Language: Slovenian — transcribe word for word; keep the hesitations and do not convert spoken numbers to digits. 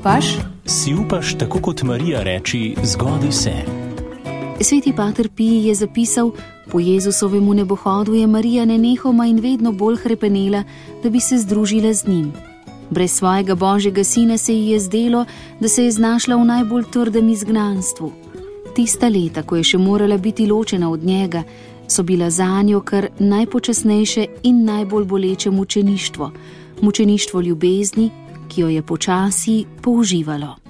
upaš? Si upaš tako kot Marija reči, zgodi se. Sveti pater Pij je zapisal, po Jezusovemu nebohodu je Marija nenehoma in vedno bolj hrepenela, da bi se združila z njim. Brez svojega božjega sina se ji je zdelo, da se je znašla v najbolj trdem izgnanstvu. Tista leta, ko je še morala biti ločena od njega, so bila zanjo kar najpočasnejše in najbolj boleče mučeništvo, mučeništvo ljubezni, ki jo je počasi použivalo.